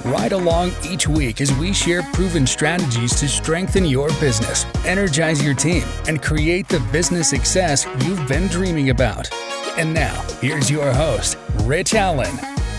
Ride along each week as we share proven strategies to strengthen your business, energize your team, and create the business success you've been dreaming about. And now, here's your host, Rich Allen.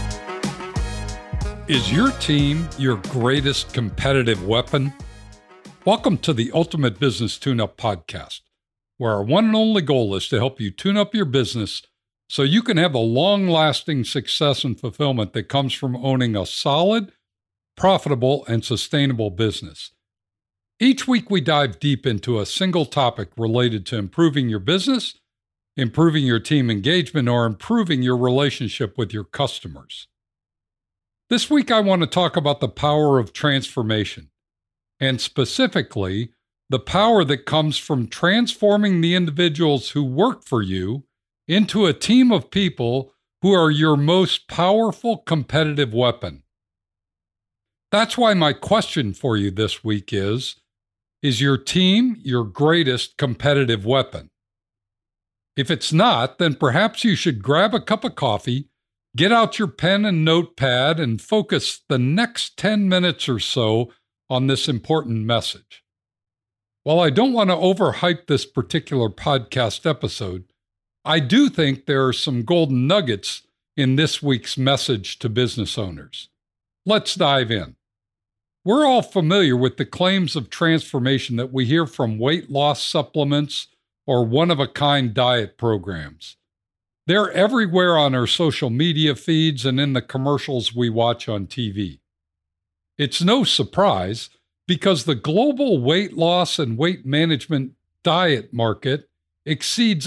Is your team your greatest competitive weapon? Welcome to the Ultimate Business Tune-Up Podcast, where our one and only goal is to help you tune up your business so you can have the long-lasting success and fulfillment that comes from owning a solid, profitable, and sustainable business. Each week we dive deep into a single topic related to improving your business, improving your team engagement, or improving your relationship with your customers. This week I want to talk about the power of transformation, and specifically, the power that comes from transforming the individuals who work for you into a team of people who are your most powerful competitive weapon. That's why my question for you this week is your team your greatest competitive weapon? If it's not, then perhaps you should grab a cup of coffee, get out your pen and notepad, and focus the next 10 minutes or so on this important message. While I don't want to overhype this particular podcast episode, I do think there are some golden nuggets in this week's message to business owners. Let's dive in. We're all familiar with the claims of transformation that we hear from weight loss supplements or one-of-a-kind diet programs. They're everywhere on our social media feeds and in the commercials we watch on TV. It's no surprise because the global weight loss and weight management diet market exceeds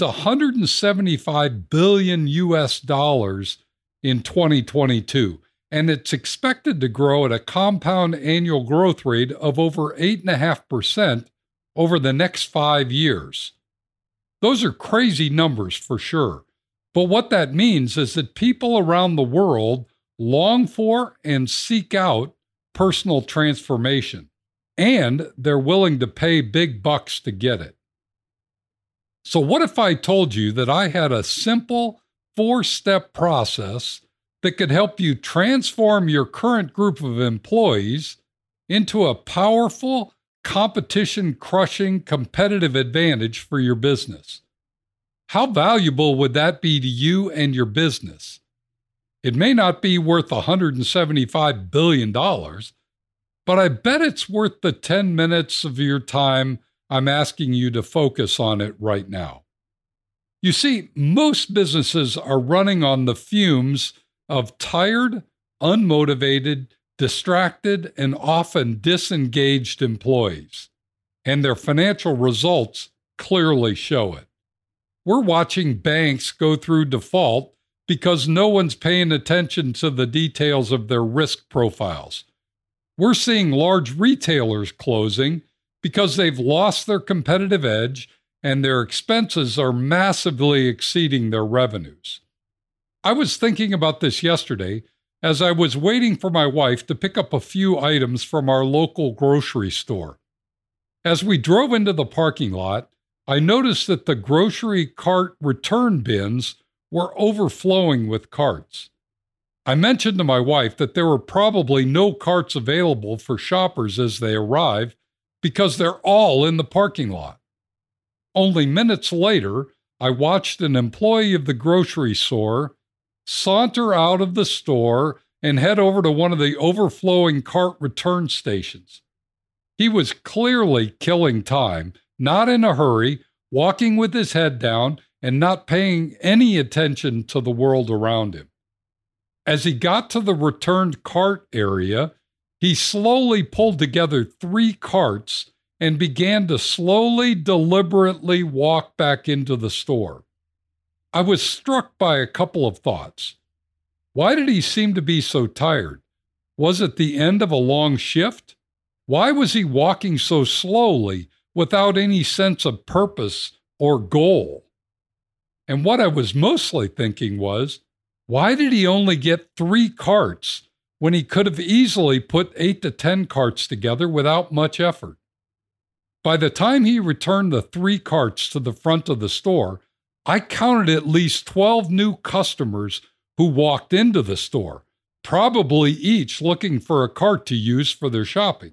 $175 billion in 2022, and it's expected to grow at a compound annual growth rate of over 8.5% over the next 5 years. Those are crazy numbers for sure, but what that means is that people around the world long for and seek out personal transformation, and they're willing to pay big bucks to get it. So what if I told you that I had a simple 4-step process that could help you transform your current group of employees into a powerful, competition-crushing competitive advantage for your business? How valuable would that be to you and your business? It may not be worth $175 billion, but I bet it's worth the 10 minutes of your time I'm asking you to focus on it right now. You see, most businesses are running on the fumes of tired, unmotivated, distracted, and often disengaged employees, and their financial results clearly show it. We're watching banks go through default because no one's paying attention to the details of their risk profiles. We're seeing large retailers closing because they've lost their competitive edge and their expenses are massively exceeding their revenues. I was thinking about this yesterday as I was waiting for my wife to pick up a few items from our local grocery store. As we drove into the parking lot, I noticed that the grocery cart return bins were overflowing with carts. I mentioned to my wife that there were probably no carts available for shoppers as they arrived because they're all in the parking lot. Only minutes later, I watched an employee of the grocery store saunter out of the store and head over to one of the overflowing cart return stations. He was clearly killing time, not in a hurry, walking with his head down and not paying any attention to the world around him. As he got to the returned cart area, he slowly pulled together 3 carts and began to slowly, deliberately walk back into the store. I was struck by a couple of thoughts. Why did he seem to be so tired? Was it the end of a long shift? Why was he walking so slowly without any sense of purpose or goal? And what I was mostly thinking was, why did he only get 3 carts when he could have easily put 8 to 10 carts together without much effort? By the time he returned the 3 carts to the front of the store, I counted at least 12 new customers who walked into the store, probably each looking for a cart to use for their shopping.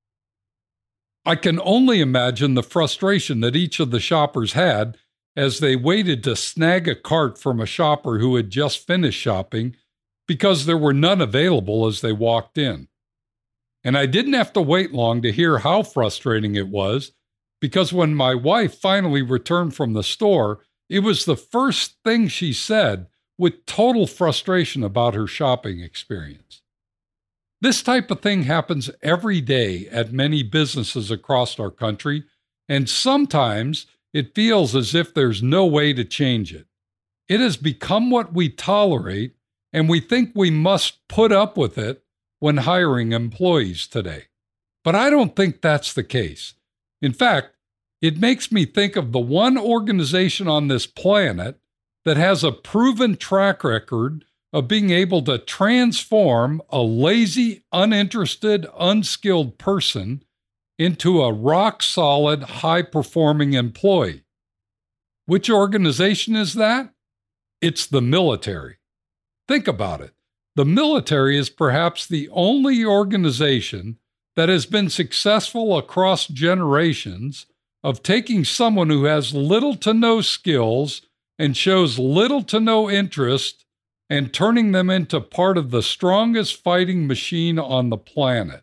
I can only imagine the frustration that each of the shoppers had as they waited to snag a cart from a shopper who had just finished shopping because there were none available as they walked in. And I didn't have to wait long to hear how frustrating it was, because when my wife finally returned from the store, it was the first thing she said, with total frustration about her shopping experience. This type of thing happens every day at many businesses across our country, and sometimes it feels as if there's no way to change it. It has become what we tolerate, and we think we must put up with it when hiring employees today. But I don't think that's the case. In fact, it makes me think of the one organization on this planet that has a proven track record of being able to transform a lazy, uninterested, unskilled person into a rock-solid, high-performing employee. Which organization is that? It's the military. Think about it. The military is perhaps the only organization that has been successful across generations of taking someone who has little to no skills and shows little to no interest and turning them into part of the strongest fighting machine on the planet.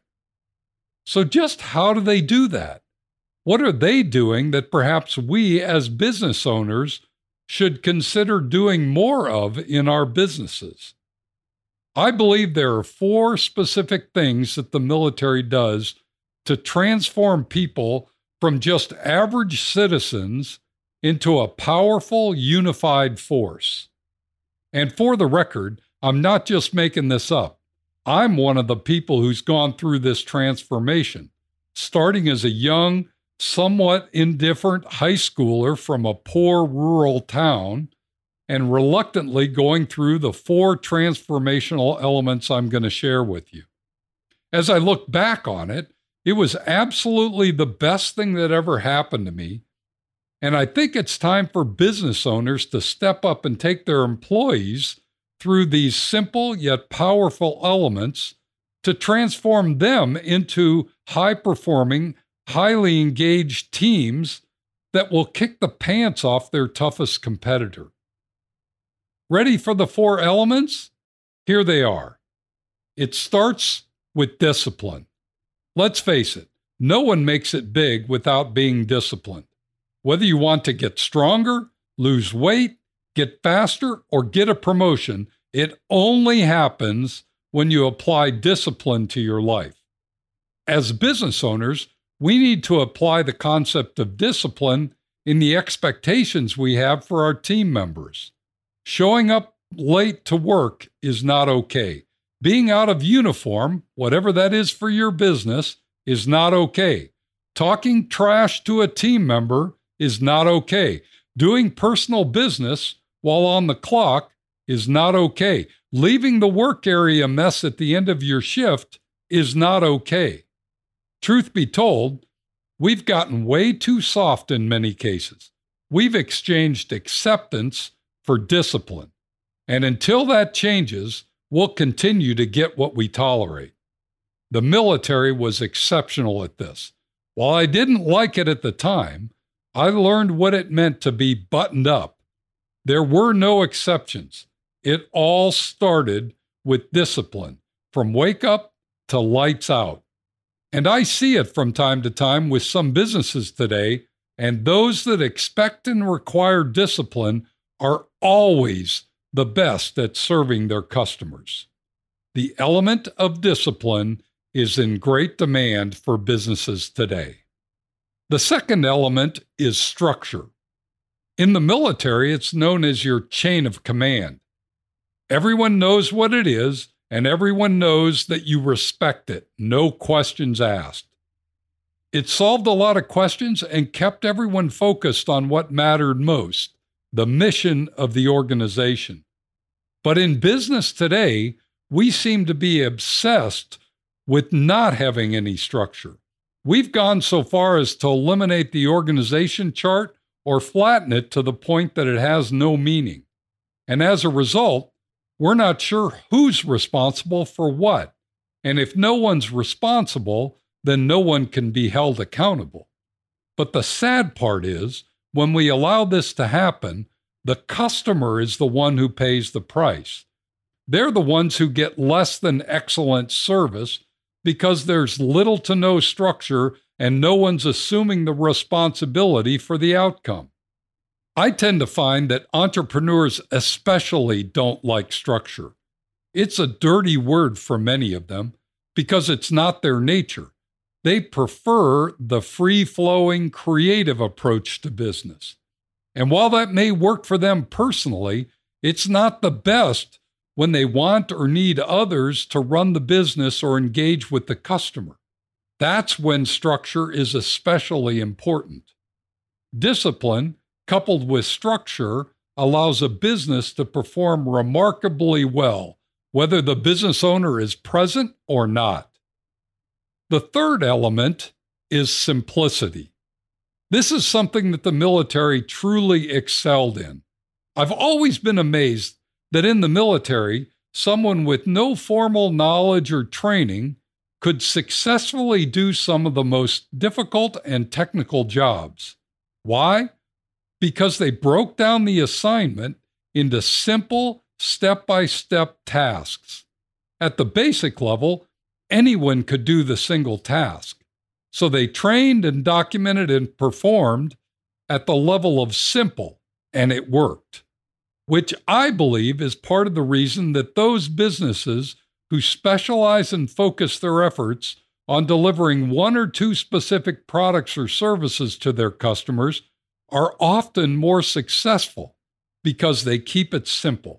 So just how do they do that? What are they doing that perhaps we as business owners should consider doing more of in our businesses? I believe there are 4 specific things that the military does to transform people from just average citizens into a powerful, unified force. And for the record, I'm not just making this up. I'm one of the people who's gone through this transformation, starting as a young, somewhat indifferent high schooler from a poor rural town, and reluctantly going through the 4 transformational elements I'm going to share with you. As I look back on it, it was absolutely the best thing that ever happened to me, and I think it's time for business owners to step up and take their employees through these simple yet powerful elements to transform them into high-performing, highly engaged teams that will kick the pants off their toughest competitor. Ready for the 4 elements? Here they are. It starts with discipline. Let's face it, no one makes it big without being disciplined. Whether you want to get stronger, lose weight, get faster, or get a promotion, it only happens when you apply discipline to your life. As business owners, we need to apply the concept of discipline in the expectations we have for our team members. Showing up late to work is not okay. Being out of uniform, whatever that is for your business, is not okay. Talking trash to a team member is not okay. Doing personal business while on the clock is not okay. Leaving the work area a mess at the end of your shift is not okay. Truth be told, we've gotten way too soft in many cases. We've exchanged acceptance for discipline. And until that changes, we'll continue to get what we tolerate. The military was exceptional at this. While I didn't like it at the time, I learned what it meant to be buttoned up. There were no exceptions. It all started with discipline, from wake up to lights out. And I see it from time to time with some businesses today, and those that expect and require discipline are always the best at serving their customers. The element of discipline is in great demand for businesses today. The second element is structure. In the military, it's known as your chain of command. Everyone knows what it is, and everyone knows that you respect it, no questions asked. It solved a lot of questions and kept everyone focused on what mattered most, the mission of the organization. But in business today, we seem to be obsessed with not having any structure. We've gone so far as to eliminate the organization chart or flatten it to the point that it has no meaning. And as a result, we're not sure who's responsible for what. And if no one's responsible, then no one can be held accountable. But the sad part is, when we allow this to happen, the customer is the one who pays the price. They're the ones who get less than excellent service because there's little to no structure and no one's assuming the responsibility for the outcome. I tend to find that entrepreneurs especially don't like structure. It's a dirty word for many of them because it's not their nature. They prefer the free-flowing, creative approach to business. And while that may work for them personally, it's not the best when they want or need others to run the business or engage with the customer. That's when structure is especially important. Discipline, coupled with structure, allows a business to perform remarkably well, whether the business owner is present or not. The third element is simplicity. This is something that the military truly excelled in. I've always been amazed that in the military, someone with no formal knowledge or training could successfully do some of the most difficult and technical jobs. Why? Because they broke down the assignment into simple, step-by-step tasks. At the basic level, anyone could do the single task. So they trained and documented and performed at the level of simple, and it worked, which I believe is part of the reason that those businesses who specialize and focus their efforts on delivering one or two specific products or services to their customers are often more successful because they keep it simple.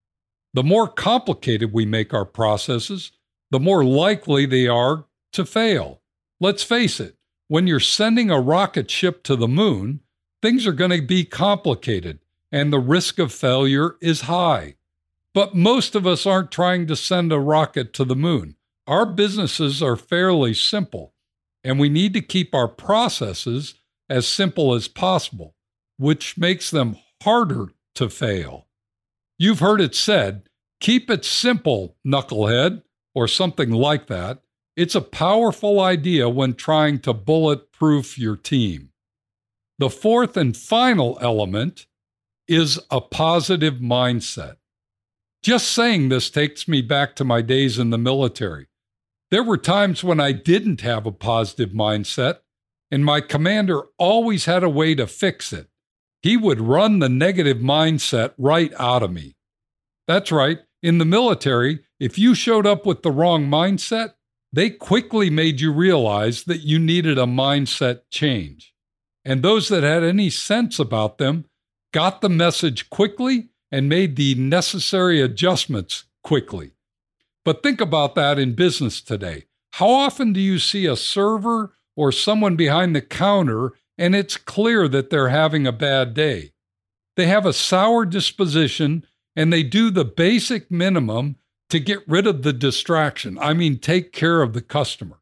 The more complicated we make our processes, the more likely they are to fail. Let's face it, when you're sending a rocket ship to the moon, things are going to be complicated and the risk of failure is high. But most of us aren't trying to send a rocket to the moon. Our businesses are fairly simple, and we need to keep our processes as simple as possible, which makes them harder to fail. You've heard it said, keep it simple, knucklehead, or something like that. It's a powerful idea when trying to bulletproof your team. The fourth and final element is a positive mindset. Just saying this takes me back to my days in the military. There were times when I didn't have a positive mindset, and my commander always had a way to fix it. He would run the negative mindset right out of me. That's right. In the military, if you showed up with the wrong mindset, they quickly made you realize that you needed a mindset change. And those that had any sense about them got the message quickly and made the necessary adjustments quickly. But think about that in business today. How often do you see a server or someone behind the counter and it's clear that they're having a bad day? They have a sour disposition and they do the basic minimum to get rid of the distraction. I mean, take care of the customer.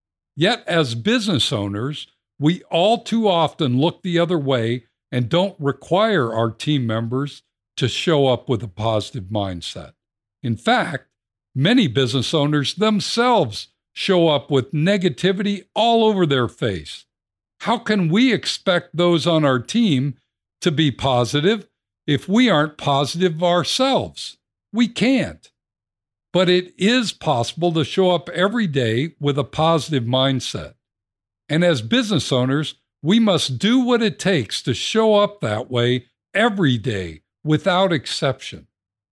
Yet as business owners, we all too often look the other way and don't require our team members to show up with a positive mindset. In fact, many business owners themselves show up with negativity all over their face. How can we expect those on our team to be positive if we aren't positive ourselves? We can't. But it is possible to show up every day with a positive mindset. And as business owners, we must do what it takes to show up that way every day without exception.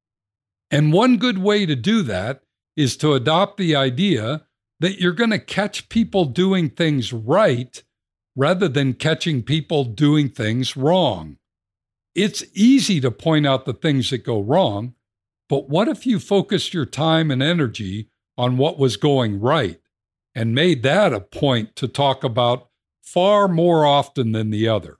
And one good way to do that is to adopt the idea that you're going to catch people doing things right rather than catching people doing things wrong. It's easy to point out the things that go wrong, but what if you focused your time and energy on what was going right and made that a point to talk about far more often than the other?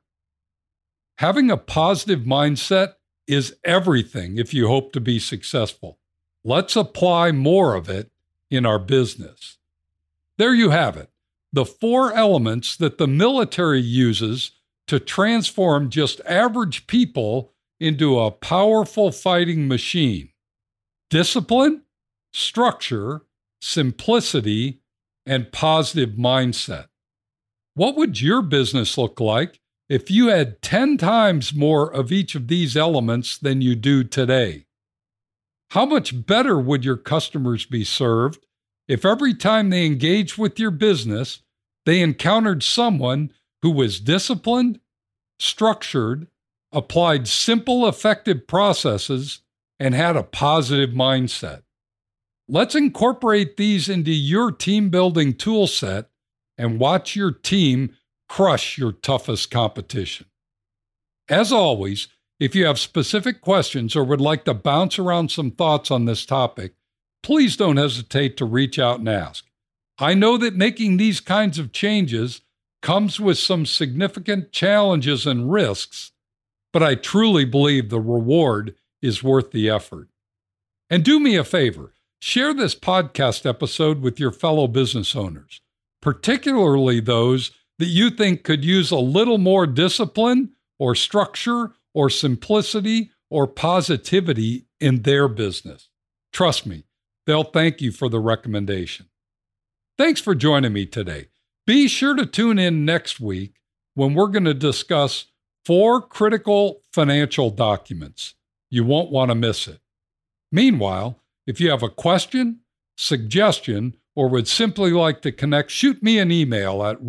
Having a positive mindset is everything if you hope to be successful. Let's apply more of it in our business. There you have it, the 4 elements that the military uses to transform just average people into a powerful fighting machine. discipline, structure, simplicity, and positive mindset. What would your business look like if you had 10 times more of each of these elements than you do today? How much better would your customers be served if every time they engaged with your business, they encountered someone who was disciplined, structured, applied simple, effective processes, and had a positive mindset? Let's incorporate these into your team building tool set and watch your team crush your toughest competition. As always, if you have specific questions or would like to bounce around some thoughts on this topic, please don't hesitate to reach out and ask. I know that making these kinds of changes comes with some significant challenges and risks, but I truly believe the reward is worth the effort. And do me a favor, share this podcast episode with your fellow business owners, particularly those that you think could use a little more discipline or structure or simplicity or positivity in their business. Trust me, they'll thank you for the recommendation. Thanks for joining me today. Be sure to tune in next week when we're going to discuss 4 critical financial documents. You won't want to miss it. Meanwhile, if you have a question, suggestion, or would simply like to connect, shoot me an email at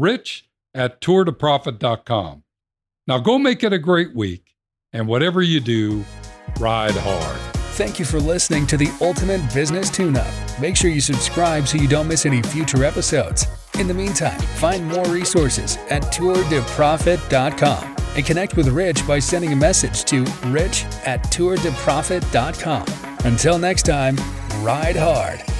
rich@tourtoprofit.com. Now go make it a great week, and whatever you do, ride hard. Thank you for listening to the Ultimate Business Tune-Up. Make sure you subscribe so you don't miss any future episodes. In the meantime, find more resources at tourtoprofit.com and connect with Rich by sending a message to rich@tourtoprofit.com. Until next time, ride hard.